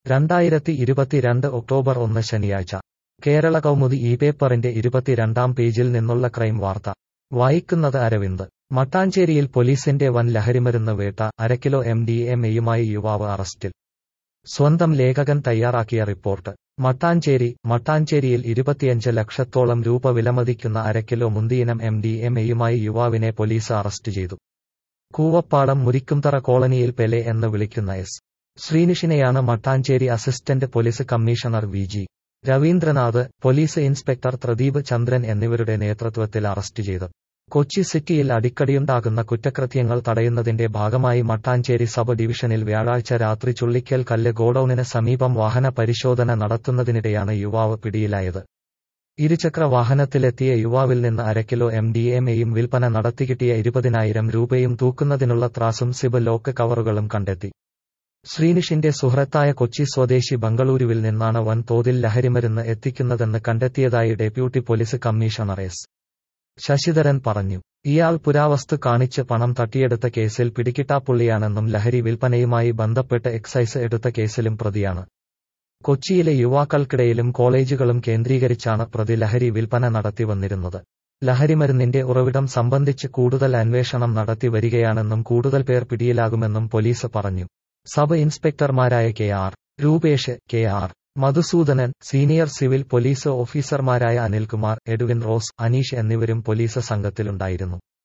2022 October 1 ശനിയാഴ്ച കേരള കൗമുദി ഈ പേപ്പറിന്റെ 22-ാം പേജിൽ നിന്നുള്ള ക്രൈം വാർത്ത വായിക്കുന്നത് അരവിന്ദ്. മട്ടാഞ്ചേരിയിൽ പോലീസിന്റെ വൻ ലഹരിമരുന്ന് വേട്ട, അരക്കിലോ MDMA-യുമായി യുവാവ് അറസ്റ്റിൽ. സ്വന്തം ലേഖകൻ തയ്യാറാക്കിയ റിപ്പോർട്ട്. മട്ടാഞ്ചേരിയിൽ 25 ലക്ഷത്തോളം രൂപ വിലമതിക്കുന്ന അരക്കിലോ മുന്തിയിനം MDMA-യുമായി യുവാവിനെ പോലീസ് അറസ്റ്റ് ചെയ്തു. കൂവപ്പാടം മുരിക്കുംതറ കോളനിയിൽ പെലെ എന്ന് വിളിക്കുന്ന എസ്. ശ്രീനിഷിനെയാണ് Mattancherry assistant police commissioner VG. Ravindranath, police inspector Pradeep Chandran എന്നിവരുടെ നേതൃത്വത്തിൽ അറസ്റ്റ് ചെയ്തത്. കൊച്ചി സിറ്റിയിൽ അടിക്കടിയുണ്ടാകുന്ന കുറ്റകൃത്യങ്ങൾ തടയുന്നതിന്റെ ഭാഗമായി മട്ടാഞ്ചേരി സബ് ഡിവിഷനിൽ വ്യാഴാഴ്ച രാത്രി ചുള്ളിക്കൽ കല്ല് ഗോഡൌണിന് സമീപം വാഹന പരിശോധന നടത്തുന്നതിനിടെയാണ് യുവാവ് പിടിയിലായത്. ഇരുചക്ര വാഹനത്തിലെത്തിയ യുവാവിൽ നിന്ന് അരക്കിലോ MDMA-യും വിൽപ്പന നടത്തിക്കിട്ടിയ 20,000 രൂപയും തൂക്കുന്നതിനുള്ള ത്രാസും സിബ് ലോക്ക് കവറുകളും കണ്ടെത്തി. ശ്രീനിഷിന്റെ സുഹൃത്തായ കൊച്ചി സ്വദേശി ബംഗളൂരുവിൽ നിന്നാണ് വൻതോതിൽ ലഹരിമരുന്ന് എത്തിക്കുന്നതെന്ന് കണ്ടെത്തിയതായി deputy police commissioner S. Sasidharan പറഞ്ഞു. ഇയാൾ പുരാവസ്തു കാണിച്ച് പണം തട്ടിയെടുത്ത കേസിൽ പിടികിട്ടാപ്പുള്ളിയാണെന്നും ലഹരി വിൽപ്പനയുമായി ബന്ധപ്പെട്ട് എക്സൈസ് എടുത്ത കേസിലും പ്രതിയാണ്. കൊച്ചിയിലെ യുവാക്കൾക്കിടയിലും കോളേജുകളും കേന്ദ്രീകരിച്ചാണ് പ്രതി ലഹരി വിൽപ്പന നടത്തി വന്നിരുന്നത്. ലഹരിമരുന്നിന്റെ ഉറവിടം സംബന്ധിച്ച് കൂടുതൽ അന്വേഷണം നടത്തി വരികയാണെന്നും കൂടുതൽ പേർ പിടിയിലാകുമെന്നും പോലീസ് പറഞ്ഞു. സബ് ഇൻസ്പെക്ടർമാരായ KR Rupesh, KR Madhusoodanan, senior civil police ഓഫീസർമാരായ അനിൽകുമാർ, എഡ്വിൻ റോസ്, അനീഷ് എന്നിവരും പോലീസ് സംഘത്തിലുണ്ടായിരുന്നു.